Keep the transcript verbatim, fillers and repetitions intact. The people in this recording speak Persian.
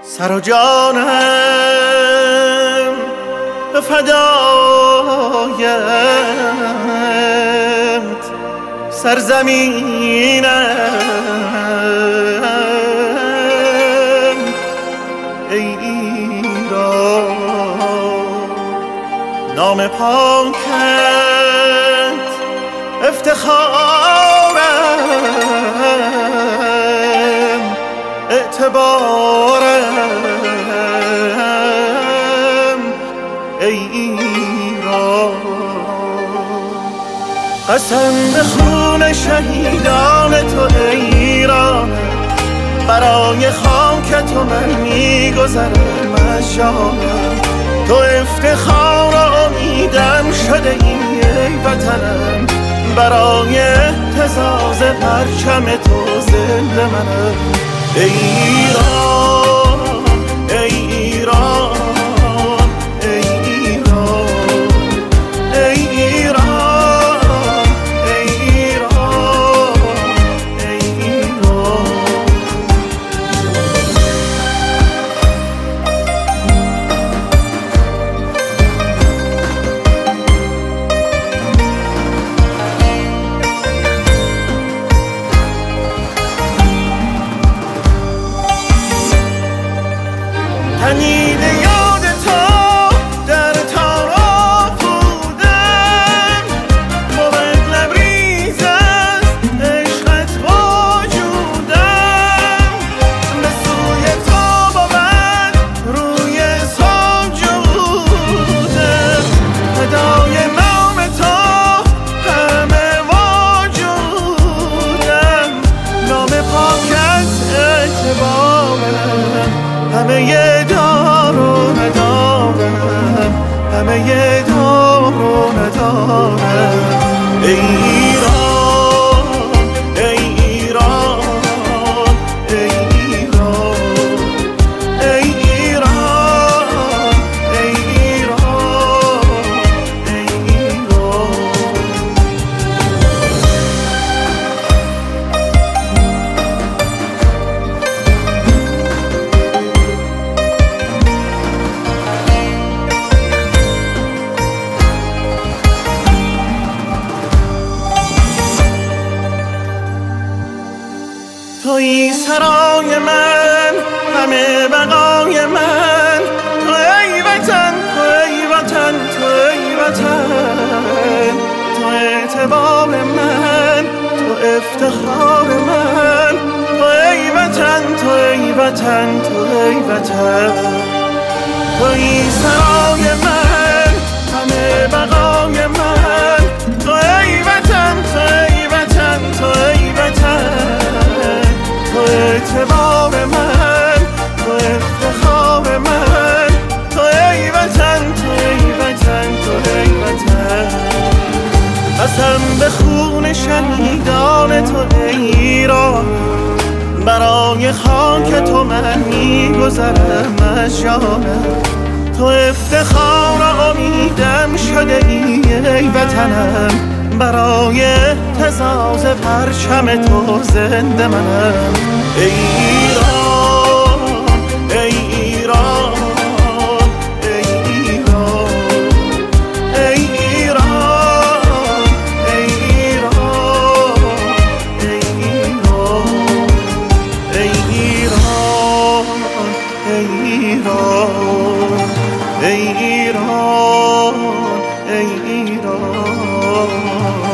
سر و جانم به فدایت، سرزمینم ای ایران. نام پاکت افتخارم، اعتبارم ای ایران. قسم به خون شهیدان تو ای ایران، برای خاک تو من میگذرم از جانم. تو افتخار و امیدم شده ای وطنم، برای اهتزاز پرچم تو زنده منم ای ایران، ای ایران، ای ایران، ای ایران، ای ایران، ای ایران. تنیده یاد تو در تارا بودم، بود لبریز است عشقت وجودم. به سوی تو بود روی سجودم، فدای نام تو همه وجودم. نام پاکت اعتبارم، همه دار و ندارم، همه دار و ندارم ای ایران، ای ایران، ای ایران، ای ایران، ای ایران، ای ایران. تویی سرای من، همه بقای من. تو ای وطن، تو ای وطن، تو ای وطن. تو اعتبار من، تو افتخار من. تو ای وطن، تو ای وطن، تو ای وطن. تویی سرای من، همه بقای من. تو ای وطن، تو ای وطن، تو ای وطن. تو اعتبار من، تو افتخار من. تو ای وطن، تو ای وطن، تو ای وطن. قسم به خون شهیدان تو ای ایران، برای خاک تو من میگذرم از جانم. تو افتخار و امیدم شده ای ای وطنم، برای اهتزاز پرچم تو زنده منم ای ایران، ای ایران، ای ایران، ای ایران، ای ایران، ای ایران، ای ایران، ای ایران، ای ایران، ای ایران.